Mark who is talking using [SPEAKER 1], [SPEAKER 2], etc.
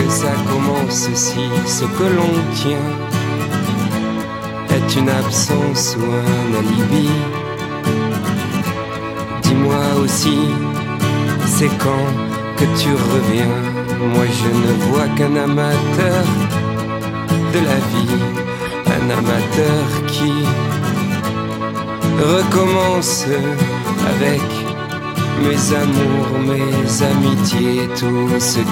[SPEAKER 1] que ça commence si ce que l'on tient est une absence ou un alibi. Dis-moi aussi, c'est quand que tu reviens? Moi je ne vois qu'un amateur de la vie, un amateur qui recommence avec mes amours, mes amitiés, tout ce